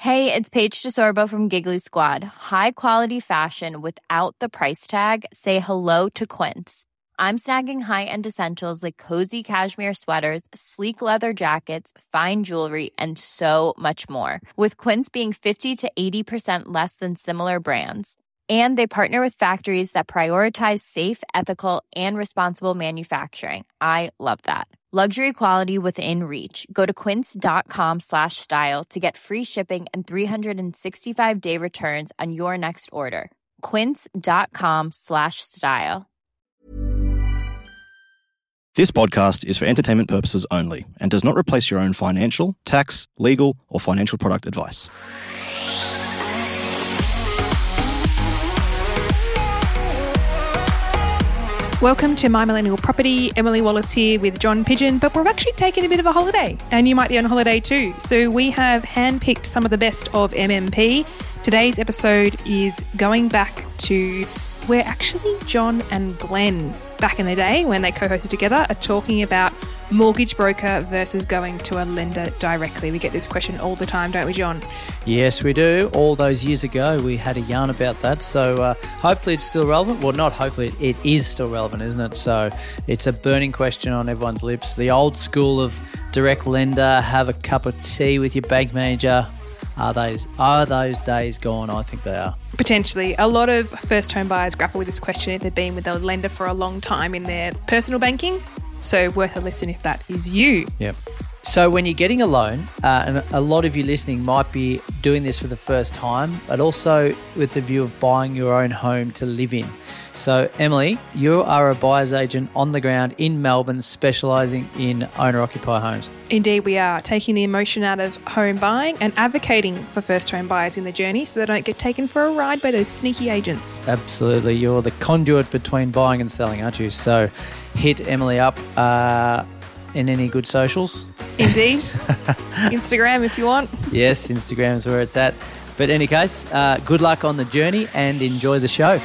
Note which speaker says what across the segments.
Speaker 1: Hey, it's Paige DeSorbo from Giggly Squad. High quality fashion without the price tag. Say hello to Quince. I'm snagging high-end essentials like cozy cashmere sweaters, sleek leather jackets, fine jewelry, and so much more. With Quince being 50 to 80% less than similar brands. And they partner with factories that prioritize safe, ethical, and responsible manufacturing. I love that. Luxury quality within reach. Go to quince.com/style to get free shipping and 365-day returns on your next order. Quince.com/style.
Speaker 2: This podcast is for entertainment purposes only and does not replace your own financial, tax, legal, or financial product advice.
Speaker 3: Welcome to My Millennial Property. Emily Wallace here with John Pigeon, but we're actually taking a bit of a holiday and you might be on holiday too. So we have handpicked some of the best of MMP. Today's episode is going back to where actually John and Glenn, back in the day when they co-hosted together, are talking about mortgage broker versus going to a lender directly. We get this question all the time, don't we, John?
Speaker 4: Yes, we do. All those years ago, we had a yarn about that. So hopefully it's still relevant. Well, not hopefully, it is still relevant, isn't it? So it's a burning question on everyone's lips. The old school of direct lender, have a cup of tea with your bank manager. Are those days gone? I think they are.
Speaker 3: Potentially. A lot of first home buyers grapple with this question if they've been with a lender for a long time in their personal banking. So worth a listen if that is you.
Speaker 4: Yep. So when you're getting a loan, and a lot of you listening might be doing this for the first time, but also with the view of buying your own home to live in. So Emily, you are a buyer's agent on the ground in Melbourne, specialising in owner-occupier homes.
Speaker 3: Indeed, we are taking the emotion out of home buying and advocating for first home buyers in the journey so they don't get taken for a ride by those sneaky agents.
Speaker 4: Absolutely. You're the conduit between buying and selling, aren't you? So hit Emily up in any good socials.
Speaker 3: Indeed. Instagram if you want.
Speaker 4: Yes, Instagram's where it's at. But in any case, good luck on the journey and enjoy the show.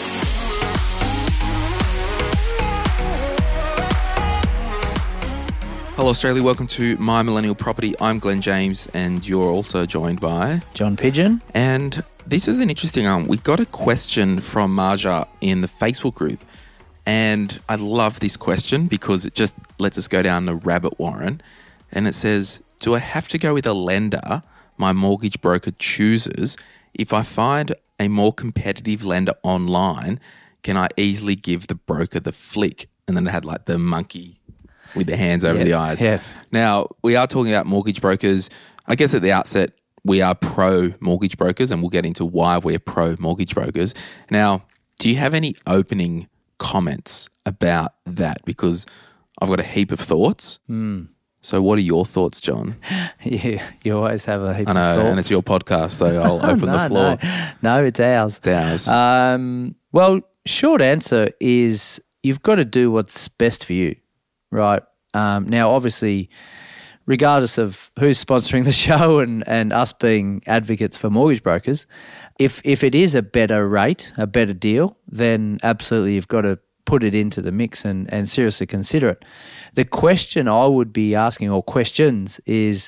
Speaker 5: Hello Australia, welcome to My Millennial Property. I'm Glenn James and you're also joined by
Speaker 4: John Pigeon.
Speaker 5: And this is an interesting one. We got a question from Marja in the Facebook group and I love this question because it just lets us go down the rabbit warren. And it says, do I have to go with a lender my mortgage broker chooses? If I find a more competitive lender online, can I easily give the broker the flick? And then it had like the monkey with the hands over the eyes.
Speaker 4: Yeah.
Speaker 5: Now, we are talking about mortgage brokers. I guess at the outset, we are pro-mortgage brokers and we'll get into why we're pro-mortgage brokers. Now, do you have any opening comments about that? Because I've got a heap of thoughts. So what are your thoughts, John?
Speaker 4: Yeah, you always have a heap of
Speaker 5: I know,
Speaker 4: thoughts.
Speaker 5: and it's your podcast, so I'll open the floor.
Speaker 4: No, it's ours.
Speaker 5: It's ours.
Speaker 4: Well, short answer is you've got to do what's best for you. Right. Now, obviously, regardless of who's sponsoring the show and us being advocates for mortgage brokers, if it is a better rate, a better deal, then absolutely you've got to put it into the mix and seriously consider it. The question I would be asking, or questions, is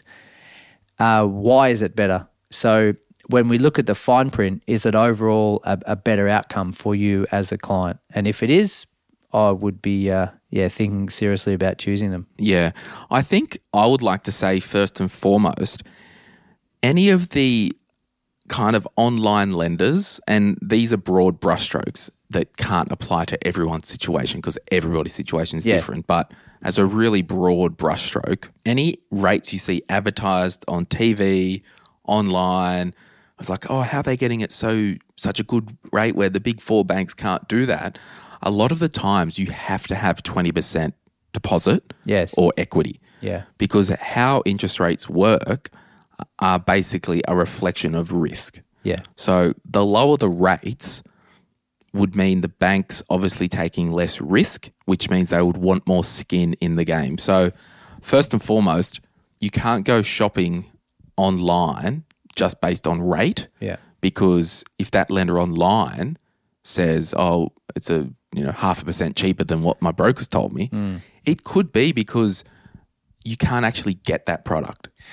Speaker 4: why is it better? So when we look at the fine print, is it overall a better outcome for you as a client? And if it is, I would be thinking seriously about choosing them.
Speaker 5: Yeah. I think I would like to say first and foremost, any of the kind of online lenders, and these are broad brushstrokes that can't apply to everyone's situation because everybody's situation is different, but as a really broad brushstroke, any rates you see advertised on TV, online, I was like, oh, how are they getting it such a good rate where the big four banks can't do that? A lot of the times you have to have 20% deposit or equity.
Speaker 4: Yeah.
Speaker 5: Because how interest rates work are basically a reflection of risk.
Speaker 4: Yeah.
Speaker 5: So the lower the rates would mean the bank's obviously taking less risk, which means they would want more skin in the game. So first and foremost, you can't go shopping online just based on rate.
Speaker 4: Yeah.
Speaker 5: Because if that lender online says, oh, it's a 0.5% cheaper than what my broker's told me, it could be because you can't actually get that product.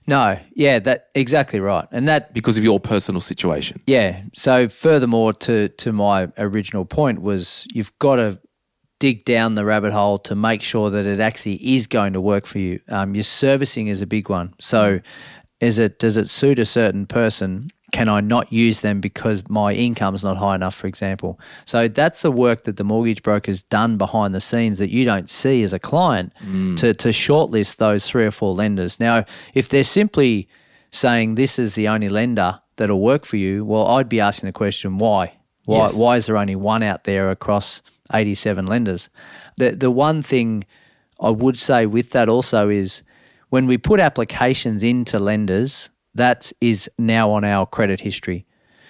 Speaker 4: No, yeah, that exactly right. And that
Speaker 5: because of your personal situation.
Speaker 4: Yeah. So furthermore to my original point was you've got to dig down the rabbit hole to make sure that it actually is going to work for you. Your servicing is a big one. So does it suit a certain person? Can I not use them because my income's not high enough, for example? So that's the work that the mortgage broker's done behind the scenes that you don't see as a client to shortlist those 3 or 4 lenders. Now, if they're simply saying this is the only lender that'll work for you, well, I'd be asking the question, why?
Speaker 5: Yes.
Speaker 4: Why is there only one out there across 87 lenders? The one thing I would say with that also is when we put applications into lenders, that is now on our credit history.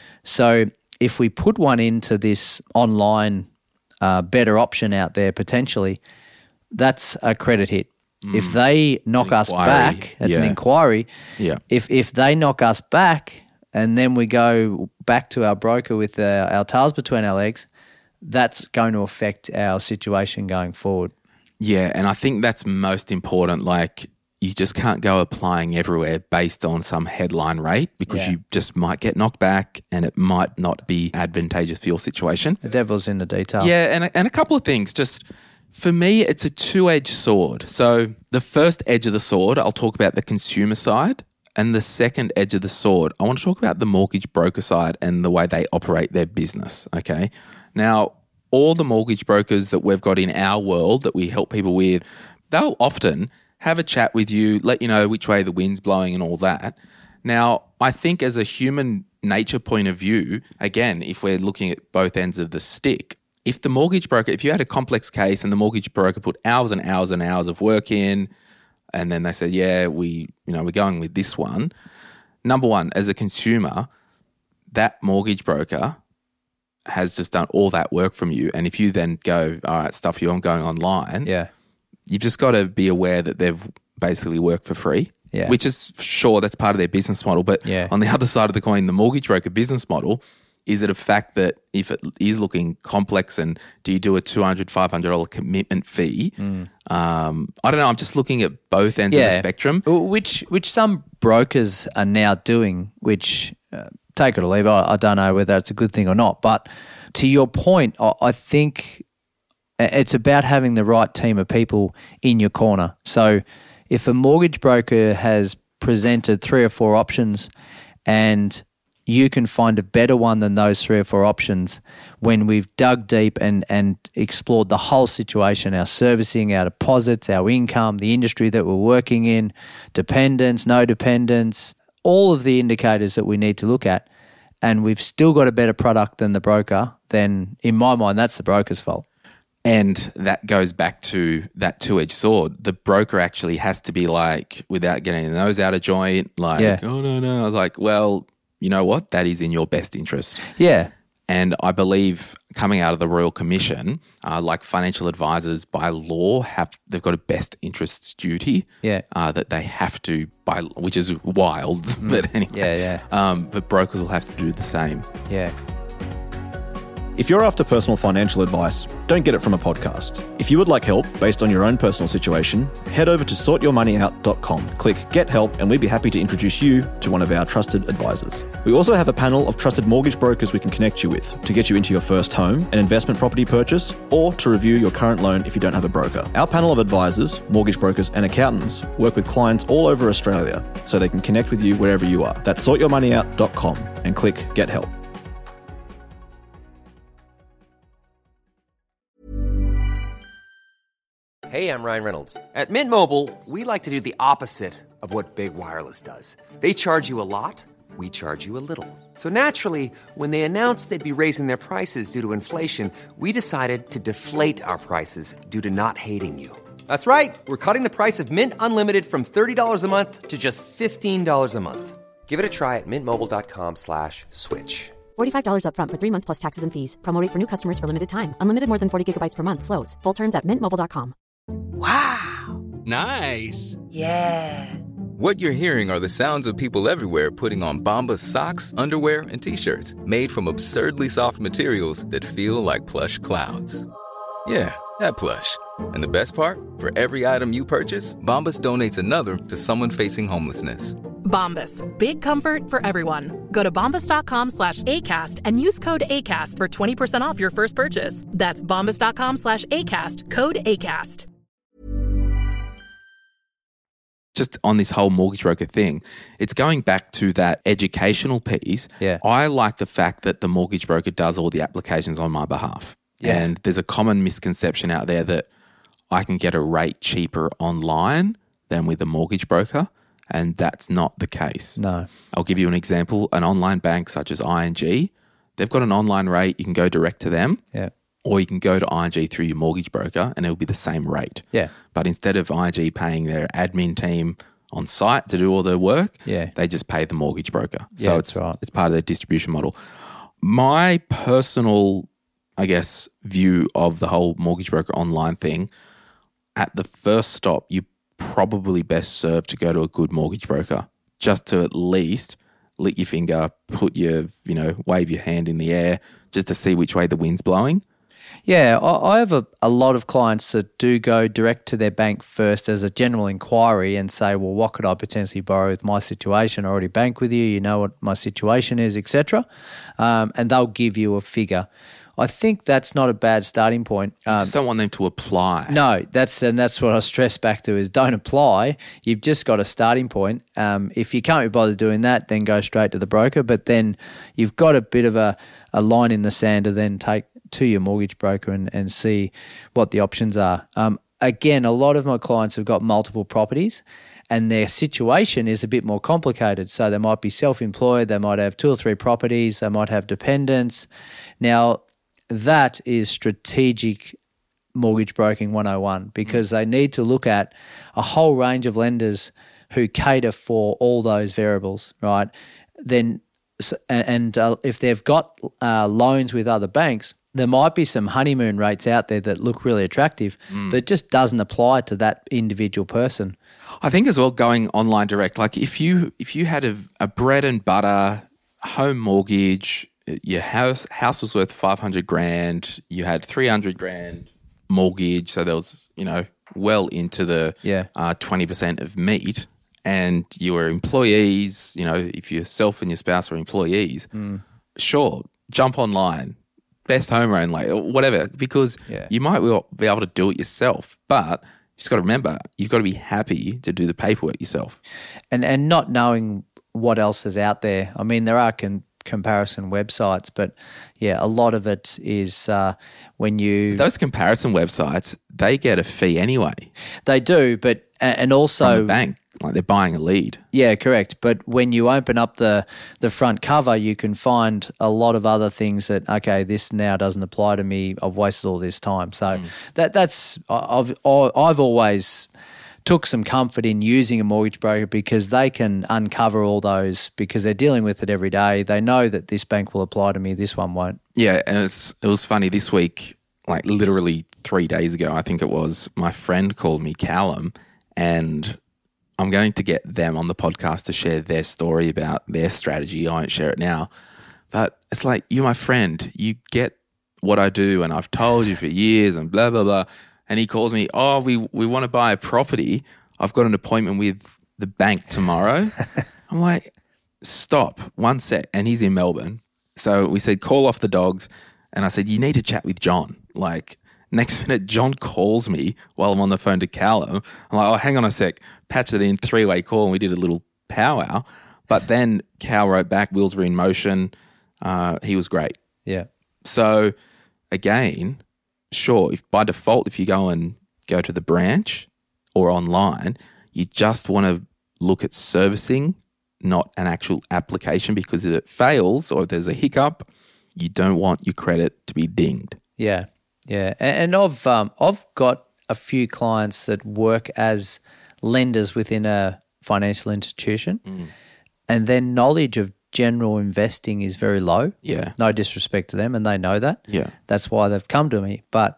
Speaker 4: So if we put one into this online better option out there potentially, that's a credit hit. If they knock us back, it's an inquiry.
Speaker 5: Yeah.
Speaker 4: If they knock us back and then we go back to our broker with our tails between our legs, that's going to affect our situation going forward.
Speaker 5: Yeah, and I think that's most important. Like, you just can't go applying everywhere based on some headline rate because you just might get knocked back and it might not be advantageous for your situation.
Speaker 4: The devil's in the detail.
Speaker 5: Yeah, and a couple of things. Just for me, it's a two-edged sword. So the first edge of the sword, I'll talk about the consumer side, and the second edge of the sword, I want to talk about the mortgage broker side and the way they operate their business, okay? Now, all the mortgage brokers that we've got in our world that we help people with, they'll often have a chat with you, let you know which way the wind's blowing and all that. Now, I think as a human nature point of view, again, if we're looking at both ends of the stick, if the mortgage broker, if you had a complex case and the mortgage broker put hours and hours and hours of work in, and then they said, yeah, we're going with this one. Number one, as a consumer, that mortgage broker has just done all that work from you. And if you then go, all right, stuff you, I'm going online.
Speaker 4: Yeah.
Speaker 5: You've just got to be aware that they've basically worked for free, which is sure that's part of their business model. But on the other side of the coin, the mortgage broker business model, is it a fact that if it is looking complex and do you do a $200, $500 commitment fee? I don't know. I'm just looking at both ends of the spectrum.
Speaker 4: Which some brokers are now doing, which take it or leave it. I don't know whether it's a good thing or not. But to your point, I think it's about having the right team of people in your corner. So if a mortgage broker has presented 3 or 4 options and you can find a better one than those 3 or 4 options when we've dug deep and explored the whole situation, our servicing, our deposits, our income, the industry that we're working in, dependents, no dependents, all of the indicators that we need to look at, and we've still got a better product than the broker, then in my mind, that's the broker's fault.
Speaker 5: And that goes back to that two-edged sword. The broker actually has to be like, without getting the nose out of joint, like, oh, no. I was like, well, you know what? That is in your best interest.
Speaker 4: Yeah.
Speaker 5: And I believe coming out of the Royal Commission, like financial advisors by law, they've got a best interests duty that they have to, which is wild. But anyway, but brokers will have to do the same.
Speaker 4: Yeah.
Speaker 2: If you're after personal financial advice, don't get it from a podcast. If you would like help based on your own personal situation, head over to sortyourmoneyout.com. Click Get Help and we'd be happy to introduce you to one of our trusted advisors. We also have a panel of trusted mortgage brokers we can connect you with to get you into your first home, an investment property purchase, or to review your current loan if you don't have a broker. Our panel of advisors, mortgage brokers and accountants work with clients all over Australia so they can connect with you wherever you are. That's sortyourmoneyout.com and click Get Help.
Speaker 6: Hey, I'm Ryan Reynolds. At Mint Mobile, we like to do the opposite of what Big Wireless does. They charge you a lot, we charge you a little. So naturally, when they announced they'd be raising their prices due to inflation, we decided to deflate our prices due to not hating you. That's right. We're cutting the price of Mint Unlimited from $30 a month to just $15 a month. Give it a try at mintmobile.com/switch.
Speaker 7: $45 up front for 3 months plus taxes and fees. Promo rate for new customers for limited time. Unlimited more than 40 gigabytes per month slows. Full terms at mintmobile.com.
Speaker 8: Wow. Nice.
Speaker 9: Yeah.
Speaker 8: What you're hearing are the sounds of people everywhere putting on Bombas socks, underwear, and T-shirts made from absurdly soft materials that feel like plush clouds. Yeah, that plush. And the best part? For every item you purchase, Bombas donates another to someone facing homelessness.
Speaker 9: Bombas. Big comfort for everyone. Go to bombas.com/ACAST and use code ACAST for 20% off your first purchase. That's bombas.com/ACAST. Code ACAST.
Speaker 5: Just on this whole mortgage broker thing, it's going back to that educational piece.
Speaker 4: Yeah.
Speaker 5: I like the fact that the mortgage broker does all the applications on my behalf.
Speaker 4: Yeah.
Speaker 5: And there's a common misconception out there that I can get a rate cheaper online than with a mortgage broker, and that's not the case.
Speaker 4: No.
Speaker 5: I'll give you an example. An online bank such as ING, they've got an online rate. You can go direct to them.
Speaker 4: Yeah.
Speaker 5: Or you can go to ING through your mortgage broker and it'll be the same rate.
Speaker 4: Yeah.
Speaker 5: But instead of ING paying their admin team on site to do all their work, they just pay the mortgage broker. So it's part of their distribution model. My personal, I guess, view of the whole mortgage broker online thing, at the first stop, you probably best served to go to a good mortgage broker just to at least lick your finger, put your, wave your hand in the air just to see which way the wind's blowing.
Speaker 4: Yeah, I have a lot of clients that do go direct to their bank first as a general inquiry and say, well, what could I potentially borrow with my situation? I already bank with you, you know what my situation is, etc. And they'll give you a figure. I think that's not a bad starting point.
Speaker 5: You just don't want them to apply.
Speaker 4: No, that's what I stress back to is don't apply. You've just got a starting point. If you can't be bothered doing that, then go straight to the broker. But then you've got a bit of a line in the sand to then take to your mortgage broker and see what the options are. Again, a lot of my clients have got multiple properties and their situation is a bit more complicated. So they might be self-employed, they might have 2 or 3 properties, they might have dependents. Now, that is strategic mortgage broking 101 because they need to look at a whole range of lenders who cater for all those variables, right? Then, and if they've got loans with other banks, there might be some honeymoon rates out there that look really attractive, but it just doesn't apply to that individual person.
Speaker 5: I think as well going online direct, like if you had a bread and butter home mortgage, your house was worth $500,000, you had $300,000 mortgage, so there was well into the 20% of meat, and you were employees. If yourself and your spouse were employees, sure, jump online. Best home loan, like whatever, because you might be able to do it yourself, but you just got to remember, you've got to be happy to do the paperwork yourself.
Speaker 4: And not knowing what else is out there. I mean, there are comparison websites, but a lot of it is when you...
Speaker 5: Those comparison websites, they get a fee anyway.
Speaker 4: They do, but and also...
Speaker 5: From the bank, like they're buying a lead.
Speaker 4: Yeah, correct. But when you open up the front cover, you can find a lot of other things that, okay, this now doesn't apply to me. I've wasted all this time. So that's I've always took some comfort in using a mortgage broker because they can uncover all those because they're dealing with it every day. They know that this bank will apply to me, this one won't.
Speaker 5: Yeah, and it was funny this week, like literally 3 days ago, I think it was, my friend called me Callum, and I'm going to get them on the podcast to share their story about their strategy. I won't share it now. But it's like, you're my friend. You get what I do, and I've told you for years and blah, blah, blah. And he calls me, we want to buy a property. I've got an appointment with the bank tomorrow. I'm like, stop, one sec. And he's in Melbourne. So we said, call off the dogs. And I said, you need to chat with John. Like, next minute, John calls me while I'm on the phone to Callum. I'm like, hang on a sec. Patched it in, 3-way call, and we did a little powwow. But then Cal wrote back, wheels were in motion. He was great.
Speaker 4: Yeah.
Speaker 5: So, again, sure, if by default, if you go to the branch or online, you just want to look at servicing, not an actual application, because if it fails or if there's a hiccup, you don't want your credit to be dinged.
Speaker 4: Yeah. Yeah, and I've got a few clients that work as lenders within a financial institution, and their knowledge of general investing is very low.
Speaker 5: Yeah,
Speaker 4: no disrespect to them, and they know that.
Speaker 5: Yeah,
Speaker 4: that's why they've come to me. But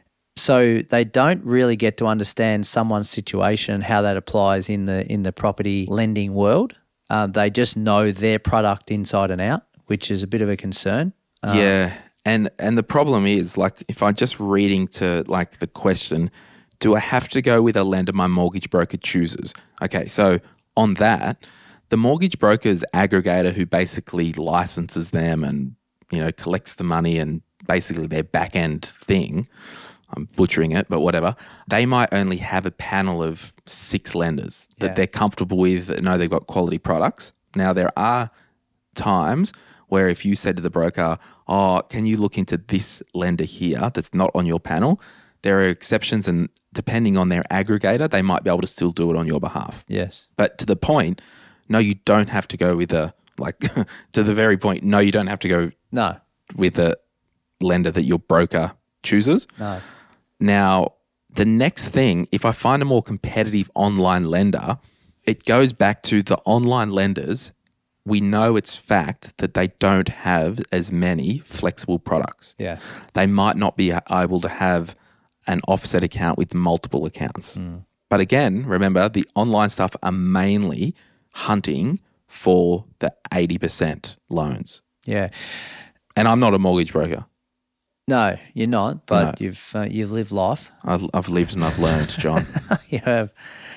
Speaker 4: so they don't really get to understand someone's situation and how that applies in the property lending world. They just know their product inside and out, which is a bit of a concern.
Speaker 5: Yeah. And the problem is, like, if I'm just reading to, like, the question, do I have to go with a lender my mortgage broker chooses? Okay, so on that, the mortgage broker's aggregator who basically licenses them and, you know, collects the money and basically their back-end thing, I'm butchering it, but whatever, they might only have a panel of 6 lenders that they're comfortable with, that know they've got quality products. Now, there are times where if you said to the broker, oh, can you look into this lender here that's not on your panel? There are exceptions, and depending on their aggregator, they might be able to still do it on your behalf.
Speaker 4: Yes.
Speaker 5: But to the point, no, you don't have to go with to the very point, no, you don't have to go with a lender that your broker chooses.
Speaker 4: No.
Speaker 5: Now, the next thing, if I find a more competitive online lender, it goes back to the online lenders. We know it's fact that they don't have as many flexible products.
Speaker 4: Yeah.
Speaker 5: They might not be able to have an offset account with multiple accounts. But again, remember, the online stuff are mainly hunting for the 80% loans.
Speaker 4: Yeah.
Speaker 5: And I'm not a mortgage broker.
Speaker 4: No, you're not, but you've lived life.
Speaker 5: I've lived and I've learned, John.
Speaker 4: You have.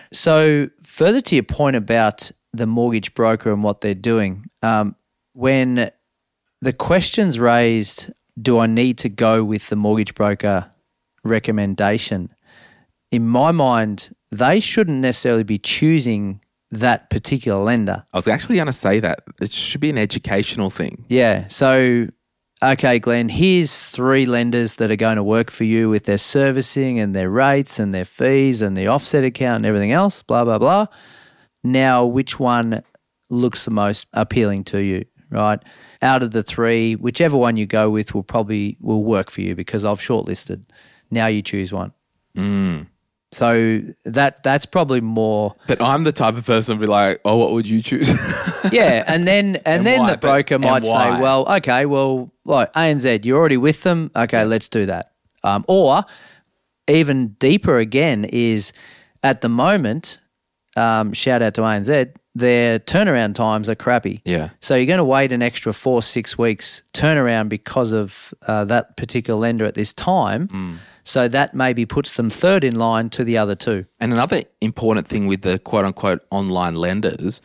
Speaker 4: So further to your point about the mortgage broker and what they're doing, when the question's raised, do I need to go with the mortgage broker recommendation? In my mind, they shouldn't necessarily be choosing that particular lender.
Speaker 5: I was actually going to say that. It should be an educational thing.
Speaker 4: Yeah. So, okay, Glenn, here's 3 lenders that are going to work for you with their servicing and their rates and their fees and the offset account and everything else, blah, blah, blah. Now, which one looks the most appealing to you, right? Out of the 3, whichever one you go with will work for you because I've shortlisted. Now you choose one. So that's probably more.
Speaker 5: But I'm the type of person to be like, oh, what would you choose?
Speaker 4: Yeah, and then
Speaker 5: why?
Speaker 4: the broker might say,
Speaker 5: why?
Speaker 4: well, okay, well, like ANZ, you're already with them. Okay, let's do that. Or even deeper again is at the moment, shout out to ANZ, their turnaround times are crappy.
Speaker 5: Yeah.
Speaker 4: So you're going to wait an extra 4-6 weeks turnaround because of that particular lender at this time. So that maybe puts them third in line to the other 2.
Speaker 5: And another important thing with the quote-unquote online lenders,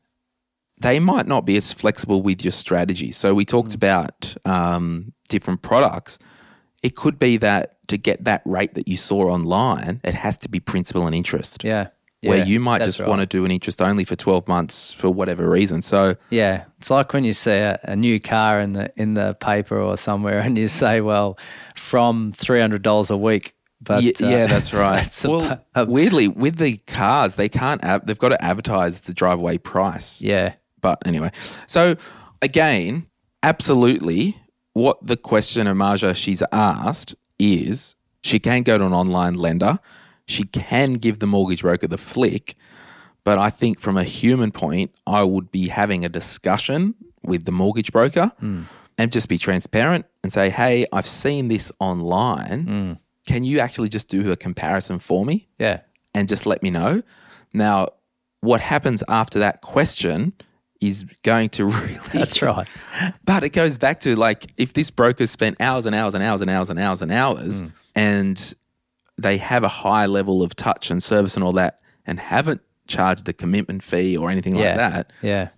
Speaker 5: they might not be as flexible with your strategy. So we talked about different products. It could be that to get that rate that you saw online, it has to be principal and interest.
Speaker 4: Yeah.
Speaker 5: Where you might just want to do an interest only for 12 months for whatever reason. So
Speaker 4: yeah, it's like when you see a new car in the paper or somewhere, and you say, "Well, from $300 a week." But
Speaker 5: yeah, that's right. Weirdly, with the cars, they can't. They've got to advertise the drive-away price.
Speaker 4: Yeah,
Speaker 5: but anyway, so again, absolutely, what the question Amaja she's asked is, she can go to an online lender. She can give the mortgage broker the flick, but I think from a human point, I would be having a discussion with the mortgage broker and just be transparent and say, hey, I've seen this online. Can you actually just do a comparison for me?
Speaker 4: Yeah.
Speaker 5: And just let me know. Now, what happens after that question is going to really...
Speaker 4: That's right.
Speaker 5: But it goes back to, like, if this broker spent hours and hours and hours and hours and hours and hours and they have a high level of touch and service and all that and haven't charged the commitment fee or anything like that,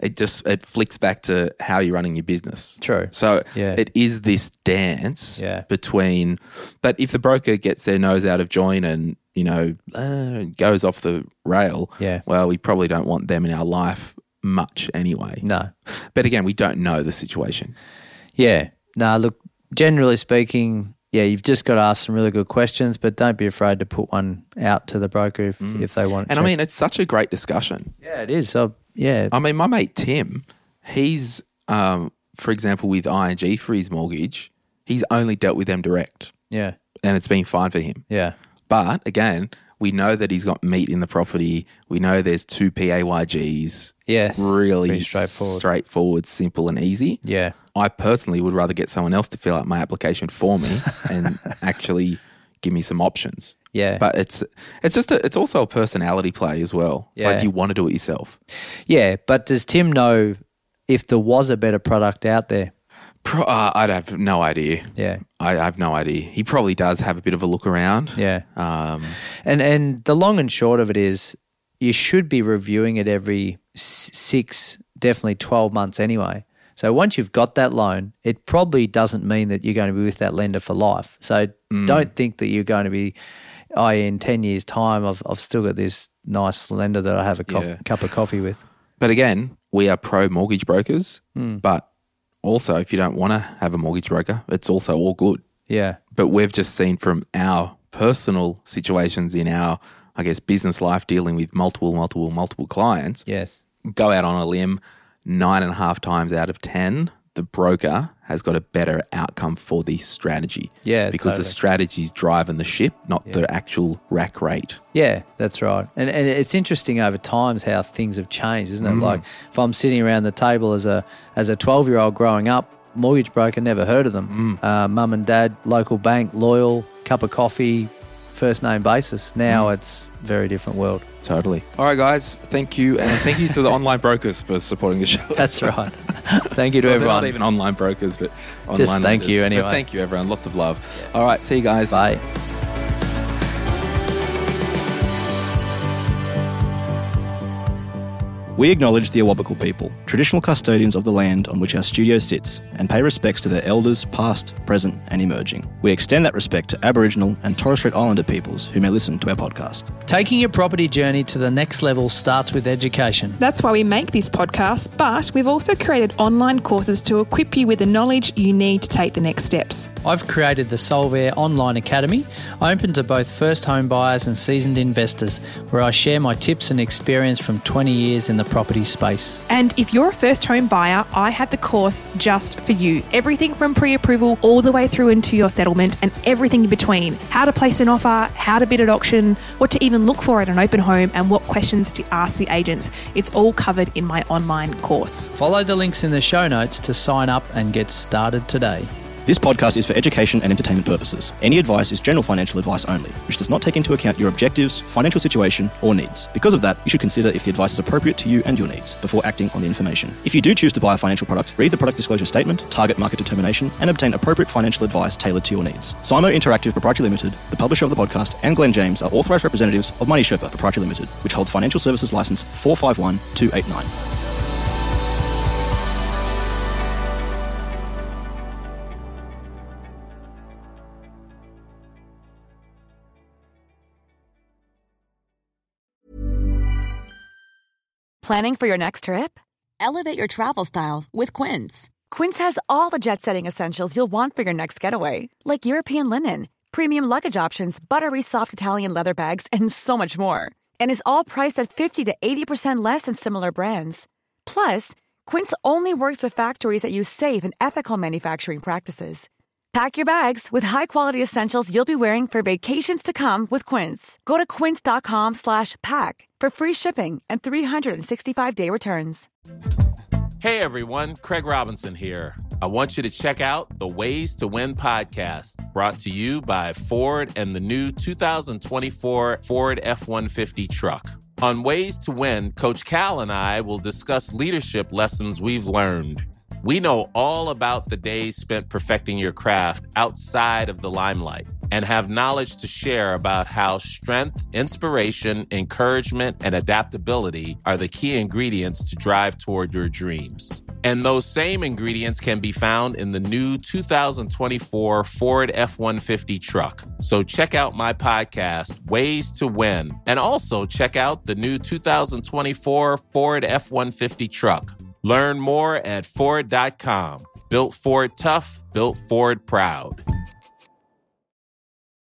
Speaker 5: it flicks back to how you're running your business.
Speaker 4: True.
Speaker 5: So it is this dance between, but if the broker gets their nose out of joint and, you know, goes off the rail, well, we probably don't want them in our life much anyway.
Speaker 4: No.
Speaker 5: But again, we don't know the situation.
Speaker 4: Yeah. No, look, generally speaking, you've just got to ask some really good questions, but don't be afraid to put one out to the broker if they want it.
Speaker 5: And I mean, it's such a great discussion.
Speaker 4: Yeah, it is. So, yeah.
Speaker 5: I mean, my mate Tim, he's, for example, with ING for his mortgage, he's only dealt with them direct.
Speaker 4: Yeah.
Speaker 5: And it's been fine for him.
Speaker 4: Yeah.
Speaker 5: But again, we know that he's got meat in the property. We know there's 2 PAYGs.
Speaker 4: Yes.
Speaker 5: Really
Speaker 4: pretty
Speaker 5: straightforward, simple and easy.
Speaker 4: Yeah.
Speaker 5: I personally would rather get someone else to fill out my application for me and actually give me some options.
Speaker 4: Yeah.
Speaker 5: But it's also a personality play as well. It's like, do you want to do it yourself?
Speaker 4: Yeah, but does Tim know if there was a better product out there?
Speaker 5: I'd have no idea.
Speaker 4: Yeah.
Speaker 5: I have no idea. He probably does have a bit of a look around.
Speaker 4: Yeah. And the long and short of it is you should be reviewing it every 6, definitely 12 months anyway. So once you've got that loan, it probably doesn't mean that you're going to be with that lender for life. So don't think that you're going to be, in 10 years' time, I've still got this nice lender that I have a cup of coffee with.
Speaker 5: But again, we are pro mortgage brokers, but also if you don't want to have a mortgage broker, it's also all good.
Speaker 4: Yeah.
Speaker 5: But we've just seen from our personal situations in our, I guess, business life dealing with multiple clients.
Speaker 4: Yes.
Speaker 5: Go out on a limb, 9.5 times out of 10, the broker has got a better outcome for the strategy.
Speaker 4: Yeah,
Speaker 5: because the strategy's driving the ship, not the actual rack rate.
Speaker 4: Yeah, that's right. And it's interesting over times how things have changed, isn't it? Like if I'm sitting around the table as a 12-year-old growing up, mortgage broker, never heard of them. Mum and dad, local bank, loyal, cup of coffee, first name basis. Now it's a very different world.
Speaker 5: Totally. All right, guys. Thank you. And thank you to the online brokers for supporting the show.
Speaker 4: That's right. Thank you to everyone.
Speaker 5: Not even online brokers, but online
Speaker 4: just thank
Speaker 5: lenders.
Speaker 4: you anyway.
Speaker 5: But thank you, everyone. Lots of love. Yeah. All right. See you guys.
Speaker 4: Bye.
Speaker 2: We acknowledge the Awabakal people, traditional custodians of the land on which our studio sits, and pay respects to their elders past, present and emerging. We extend that respect to Aboriginal and Torres Strait Islander peoples who may listen to our podcast.
Speaker 4: Taking your property journey to the next level starts with education.
Speaker 3: That's why we make this podcast, but we've also created online courses to equip you with the knowledge you need to take the next steps.
Speaker 4: I've created the Solvair Online Academy, open to both first home buyers and seasoned investors, where I share my tips and experience from 20 years in the property space.
Speaker 3: And if you're a first home buyer, I have the course just for you. Everything from pre-approval all the way through into your settlement and everything in between. How to place an offer, how to bid at auction, what to even look for at an open home, and what questions to ask the agents. It's all covered in my online course.
Speaker 4: Follow the links in the show notes to sign up and get started today.
Speaker 2: This podcast is for education and entertainment purposes. Any advice is general financial advice only, which does not take into account your objectives, financial situation, or needs. Because of that, you should consider if the advice is appropriate to you and your needs before acting on the information. If you do choose to buy a financial product, read the product disclosure statement, target market determination, and obtain appropriate financial advice tailored to your needs. Simo Interactive Proprietary Limited, the publisher of the podcast, and Glenn James are authorised representatives of Money Sherpa Proprietary Limited, which holds financial services license 451289.
Speaker 10: Planning for your next trip? Elevate your travel style with Quince. Quince has all the jet-setting essentials you'll want for your next getaway, like European linen, premium luggage options, buttery soft Italian leather bags, and so much more. And is all priced at 50 to 80% less than similar brands. Plus, Quince only works with factories that use safe and ethical manufacturing practices. Pack your bags with high-quality essentials you'll be wearing for vacations to come with Quince. Go to quince.com/pack for free shipping and 365-day returns.
Speaker 11: Hey everyone, Craig Robinson here. I want you to check out the Ways to Win podcast, brought to you by Ford and the new 2024 Ford F-150 truck. On Ways to Win, Coach Cal and I will discuss leadership lessons we've learned. We know all about the days spent perfecting your craft outside of the limelight and have knowledge to share about how strength, inspiration, encouragement, and adaptability are the key ingredients to drive toward your dreams. And those same ingredients can be found in the new 2024 Ford F-150 truck. So check out my podcast, Ways to Win, and also check out the new 2024 Ford F-150 truck. Learn more at Ford.com. Built Ford tough, built Ford proud.